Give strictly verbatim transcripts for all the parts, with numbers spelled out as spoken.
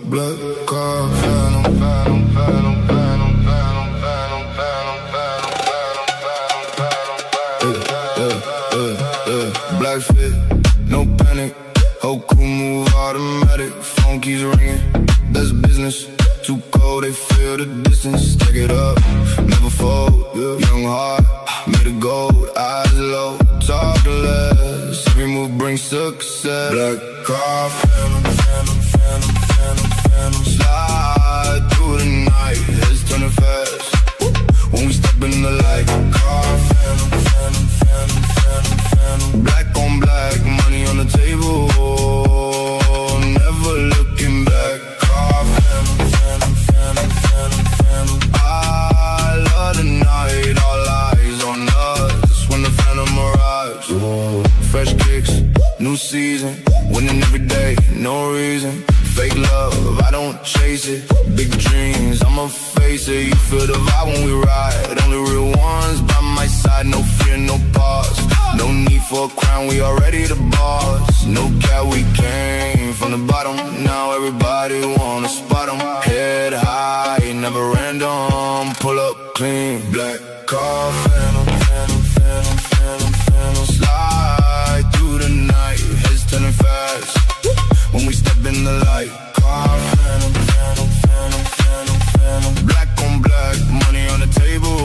Black car, phantom, phantom, phantom, phantom, phantom, phantom, phantom, phantom, phantom, phantom, yeah, yeah, yeah, yeah. Black fit, no panic. Whole crew move automatic. Phone keeps ringing, that's business. Too cold, they feel the distance. Take it up, never fold. Young heart, made of gold. Eyes low, talk less. Every move brings success. Black car, phantom, phantom, phantom, phantom, phantom. Slide through the night, heads turning fast. When we step in the light, car, phantom, phantom, phantom, phantom, phantom. Black on black, money on the table. Never looking back. Car, phantom, phantom, phantom, phantom, phantom. I love the night, all eyes on us when the phantom arrives. Whoa. Fresh kicks, new season, winning every day, no reason. Fake love, I don't chase it. Big dreams, I'ma face it. You feel the vibe when we ride. Only real ones by my side. No fear, no pause. No need for a crown, we already the boss. No cap, we came from the bottom. Now everybody wanna spot 'em. Head high, never random. Pull up clean, black car, phantom, phantom, phantom, phantom, phantom. Slide through the night, heads turning fast. When we step in the light, car, phantom, phantom, phantom, phantom, phantom. Black on black, money on the table.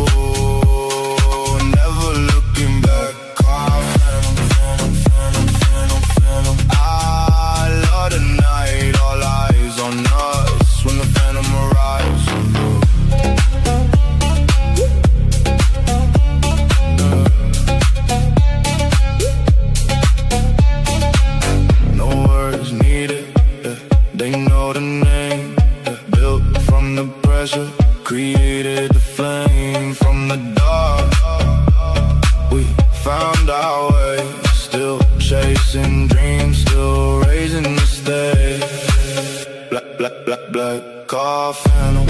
Never looking back. Car, phantom, phantom, phantom, phantom, phantom. I love the night, all eyes on us when the phantom arrives. No words needed, yeah. They know the name, yeah. Built from the pressure, created the flame from the dark. We found our way, still chasing dreams, still raising the stage. Black, black, black, black car, phantom.